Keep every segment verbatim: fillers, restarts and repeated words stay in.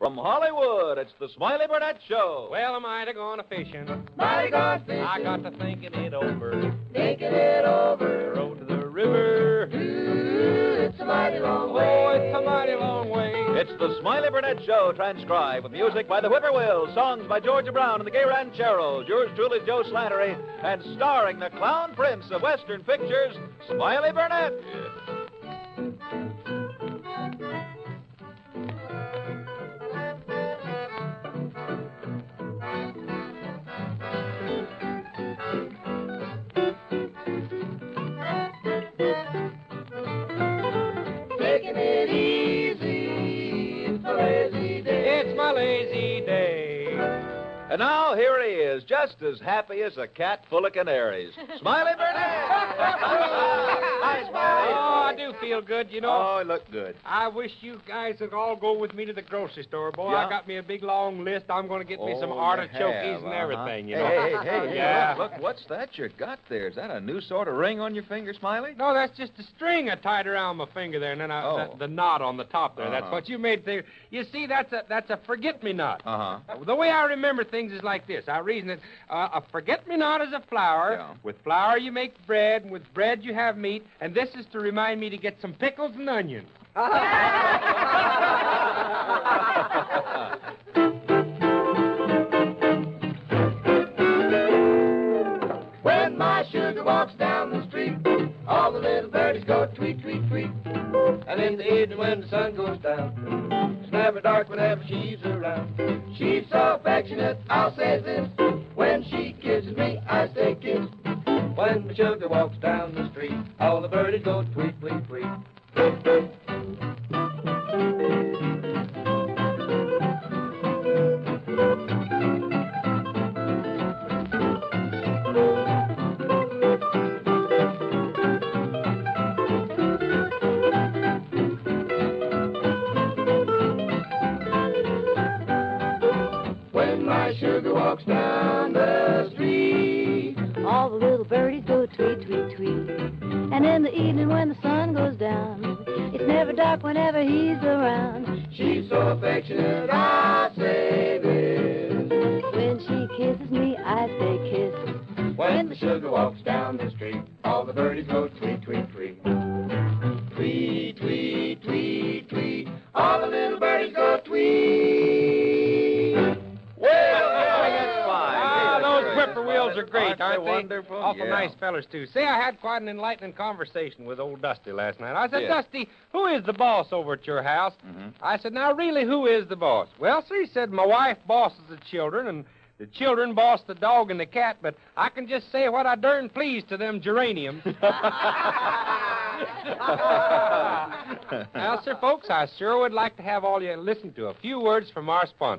From Hollywood, it's the Smiley Burnett Show. Well, am I to go on a fishing? Mighty gone fishing. I got to thinking it over. Thinking it over. The road to the river. Ooh, it's a mighty long way. Oh, it's a mighty long way. It's the Smiley Burnett Show, transcribed with music by the Whippoorwills, songs by Georgia Brown and the Gay Rancheros, yours truly, Joe Slattery, and starring the Clown Prince of Western Pictures, Smiley Burnett. Taking it easy. It's my lazy day. It's my lazy day. And now here he is, just as happy as a cat full of canaries. Smiley Burnett! Hi, Smiley. Oh, I do feel good, you know. Oh, you look good. I wish you guys would all go with me to the grocery store, boy. Yeah? I got me a big long list. I'm going to get me some Oh, you artichokes have, and uh-huh. everything, you hey, know. Hey, hey, hey, Yeah. look, look, what's that you got there? Is that a new sort of ring on your finger, Smiley? No, that's just a string I tied around my finger there, and then I, Oh. the, the knot on the top there. That's Uh-huh. what you made there. You see, that's a that's a forget-me-not. Uh-huh. The way I remember things is like this. I reason it, uh, a forget-me-not is a flour. Yeah. With flour you make bread, and with bread you have meat, and this is to remind me to get some pickles and onions. When my sugar walks down the street, all the little birdies go tweet, tweet, tweet. And in the evening when the sun goes down, it's never dark whenever she's around. She's so affectionate, I'll say this. When she kisses me, I say kiss. When the sugar walks down the street, all the birdies go tweet, tweet, tweet. When my sugar walks down the street, all the little birdies go tweet, tweet, tweet. And in the evening when the sun goes down, it's never dark whenever he's around. she's so affectionate, I say this. When she kisses me, I say kiss. When the sugar walks down the street, all the birdies go tweet, tweet, tweet. Tweet, tweet, tweet, tweet. All the little birdies go tweet. Well, that's fine. Ah, Hey, those sure, whippoorwills Smiley. are great, Aren't aren't they they? wonderful? Awful Yeah. nice fellers, too. Say, I had quite an enlightening conversation with old Dusty last night. I said, Yeah. Dusty, who is the boss over at your house? Mhm. I said, now, really, who is the boss? Well, sir, he said, my wife bosses the children, and the children boss the dog and the cat, but I can just say what I darn please to them geraniums. Now, sir, folks, I sure would like to have all you listen to a few words from our sponsor.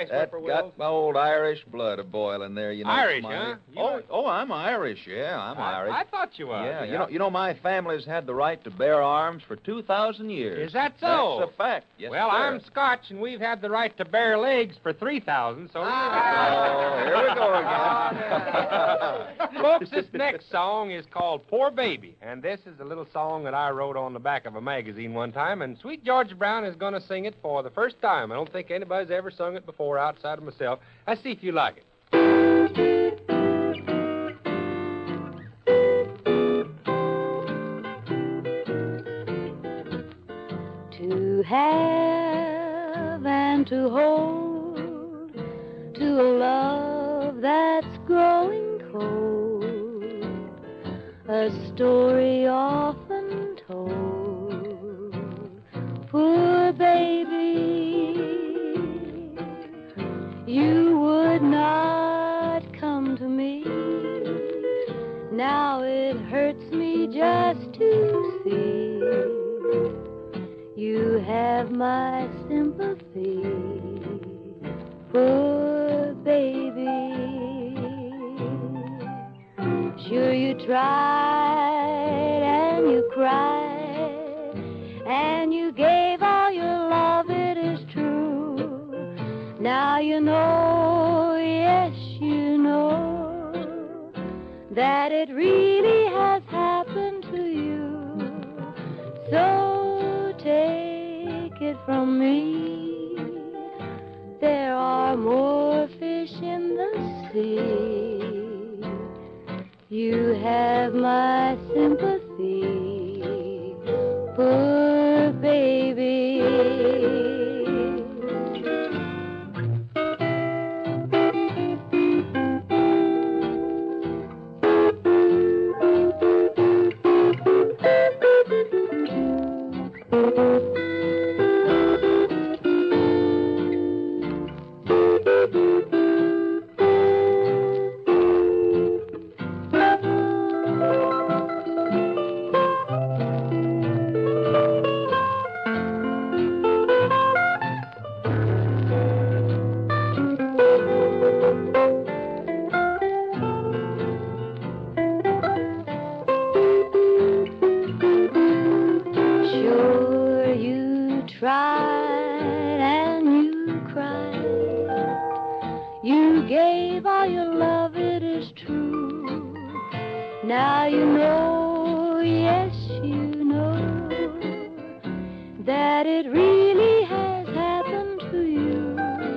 nice That whippoorwills. got my old Irish blood a boiling there, you know. Irish, Smiley. huh? You Oh, are- oh, I'm Irish. Yeah, I'm I, Irish. I thought you were. Yeah, you know, you know, my family's had the right to bear arms for two thousand years. Is that so? That's a fact. Yes, well, sir. I'm Scotch, and we've had the right to bear legs for three thousand, so... Oh, here we go again. Folks, this next song is called Poor Baby, and this is a little song that I wrote on the back of a magazine one time, and Sweet Georgia Brown is going to sing it for the first time. I don't think anybody's ever sung it before outside of myself. Let's see if you like it. To have and to hold, to a love that's growing cold, a story often told. Poor baby, you would not come to me. Now it hurts me just to see you have my sympathy. Poor baby, sure you tried and you cried and you gave all your love, it is true. Now you know, yes you know, that it really has happened to you. So take it from me, there are more fish in the sea. You have my sympathy, poor baby. Sure you tried and you cried, you gave all your love, it is true. Now you know, yes you know, that it really has happened to you.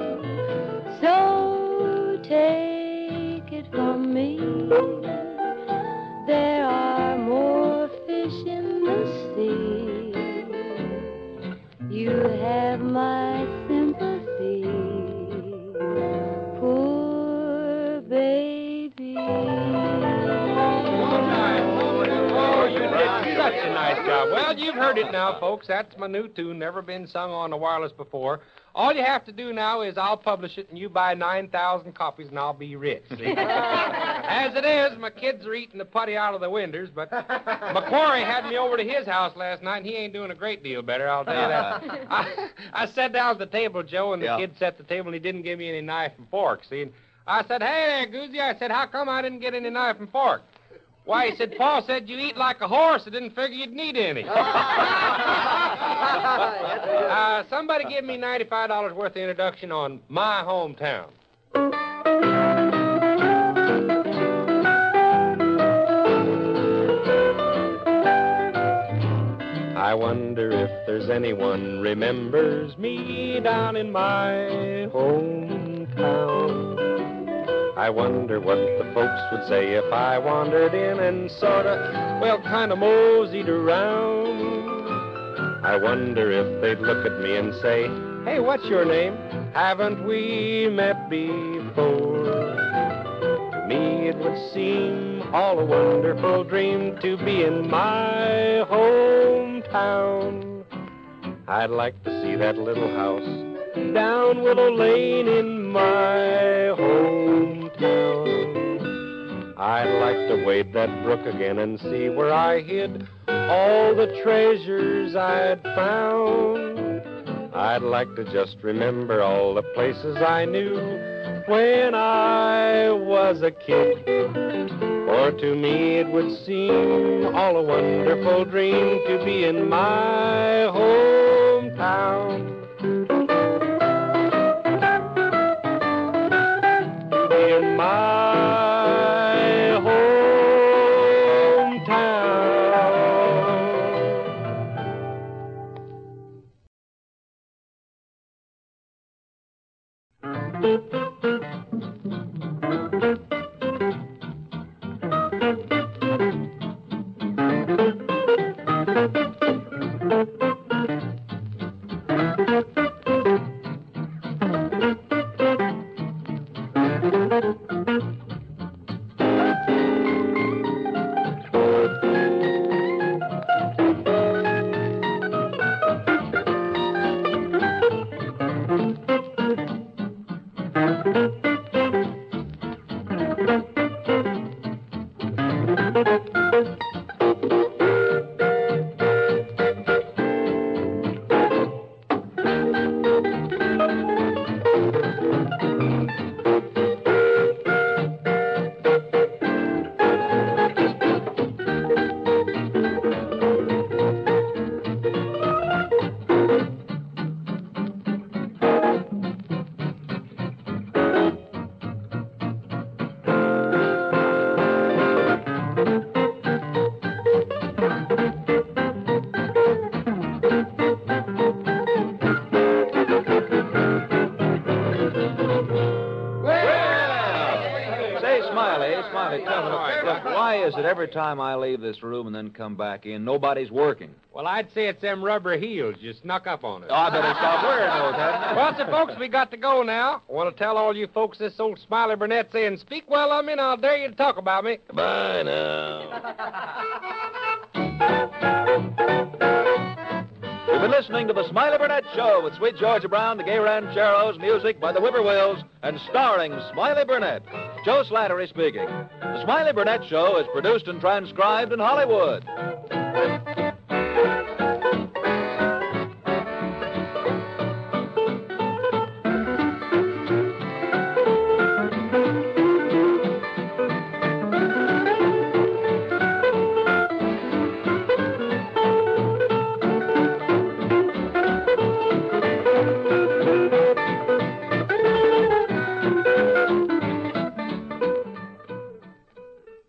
So take it from me, there are more fish in the sea. You have my sympathy, poor baby. Oh, you did such a nice job. Well, you've heard it now, folks. That's my new tune, never been sung on the wireless before. All you have to do now is I'll publish it, and you buy nine thousand copies, and I'll be rich. See? As it is, my kids are eating the putty out of the windows, but McQuarrie had me over to his house last night, and he ain't doing a great deal better, I'll tell you that. I, I sat down at the table, Joe, and the Yeah. kid set the table, and he didn't give me any knife and fork, see? And I said, hey there, Goozy. I said, how come I didn't get any knife and fork? Why, he said, Paul said you eat like a horse. I didn't figure you'd need any. uh, somebody give me ninety-five dollars worth of introduction on My Hometown. I wonder if there's anyone remembers me down in my hometown. I wonder what the folks would say if I wandered in and sorta, well, kind of moseyed around. I wonder if they'd look at me and say, hey, what's your name? Haven't we met before? To me it would seem all a wonderful dream to be in my hometown. I'd like to see that little house down Willow Lane in my hometown. I'd like to wade that brook again and see where I hid all the treasures I'd found. I'd like to just remember all the places I knew when I was a kid. For to me it would seem all a wonderful dream to be in my hometown. To be in my Why is it every time I leave this room and then come back in, nobody's working? Well, I'd say it's them rubber heels. You snuck up on us. Oh, I better stop wearing those, hadn't I? Well, so, folks, we got to go now. I want to tell all you folks this old Smiley Burnett saying, speak well of me and I'll dare you to talk about me. Goodbye now. You've been listening to the Smiley Burnett Show with Sweet Georgia Brown, the Gay Rancheros, music by the Whippoorwills, and starring Smiley Burnett. Joe Slattery speaking. The Smiley Burnett Show is produced and transcribed in Hollywood.